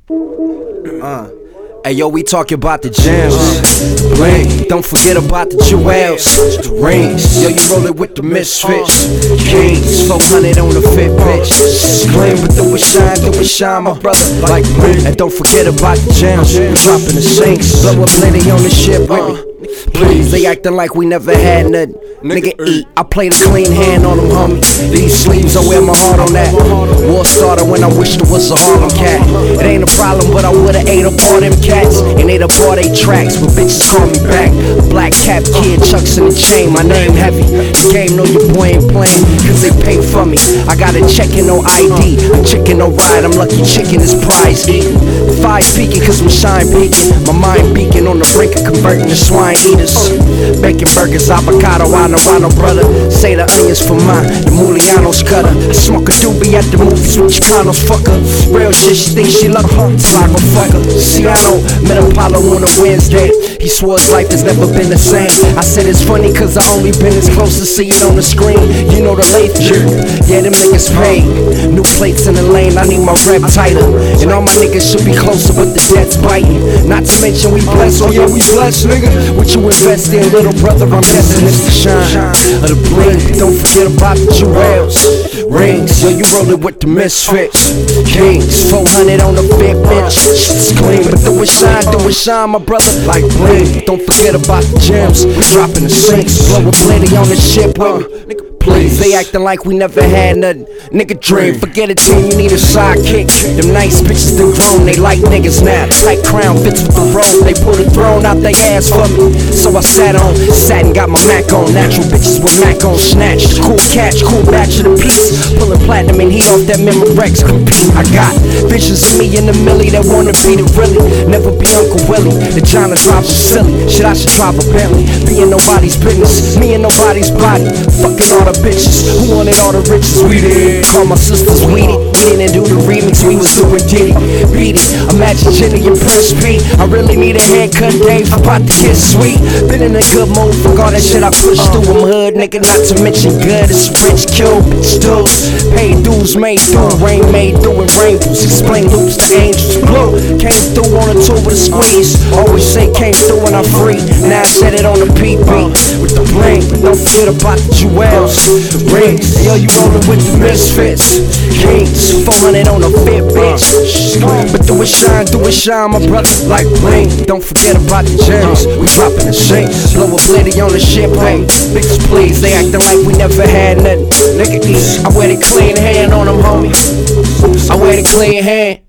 Hey yo, we talking about the gems. Bling, don't forget about the jewels, the rings. Yo, you rollin' with the misfits. Kings, 400 on the fit pitch. Gleam, but do it shine, my brother. Like bling, and don't forget about the gems. We dropping the sinks, blow up plenty on the ship with me. Please, they acting like we never had nothing. Nigga eat, I play the clean hand on them, homie. These sleeves, I wear my heart on that. War started when I wished it was a Harlem cat. It ain't a problem, but I would've ate up all them cats. And ate up all they tracks, but bitches call me back. Black cap kid, chucks in the chain, my name heavy. The game know your boy ain't playing, cause they pay for me. I got a check and no ID, a chicken no ride, I'm lucky chicken is prize eating. The fire peaking cause my shine peaking. My mind beacon on the brink of converting to swine eaters. Bacon burgers, avocado, I know brother. Say the onions for mine, the Mulianos cutter. I smoke a doobie at the movies with Chicanos, fuck her. Real shit, she thinks she love her, so I go fuck her. Ciano, met Apollo on a Wednesday. He swore his life has never been the same. I said it's funny cause I only been as close to see it on the screen. You know the late jerk, yeah them niggas paid. New plates in the lane, I need my rep tighter. And all my niggas should be closer but the debt's biting. Not to mention we blessed, oh yeah we blessed nigga. What you invest in little brother, I'm guessing it's the shine of the bling. Don't forget about the jewels, rings. Yo you rollin' with the misfits. Kings, 400 on the fit bitch. Shit's clean but do it shine my brother. Like bling, don't forget about the gems. We dropping the sinks, blow a plenty on the ship with me. Please, they acting like we never had nothing. Nigga dream, forget a team, you need a sidekick. Them nice bitches done grown, they like niggas now. Tight crown fits with the robe, they pull the throne out they ass for me. So I sat and got my Mac on. Natural bitches with Mac on, snatched. Cool catch, cool batch of the piece. Pulling platinum and heat off that Memorex, compete. I got visions of me in the millie that wanna be the really. Never be Uncle Willie, the John drop is silly. Shit, I should drive a Bentley. Be in nobody's business, me and nobody's body. Fucking all the bitches who wanted all the riches. We did. Call my sisters weedy. We didn't do the remix, we was doing Diddy. Beat it. Imagine Jenny and Prince P. I really need a haircut, Dave. About to get sweet. Been in a good mood for all that shit I pushed through. I'm hood, nigga, not to mention good. It's French Cube, bitch dudes. Paid dues made through. Rain made through and rainbows. Explain loops to angels. Blue came through on a tour with a squeeze. Always say came through when I'm free. Now I said it on the PP with the bling. Don't forget about the jewels. The rings, yo, you rollin' with the misfits. Kings, 400 on a fit bitch. But do it shine, my brother. Like bling, don't forget about the gems. We dropping the sinks, blow a blitty on the ship, hey. Bitches please, they acting like we never had nothing. Nigga eat, I wear the clean hand on them, homie. I wear the clean hand.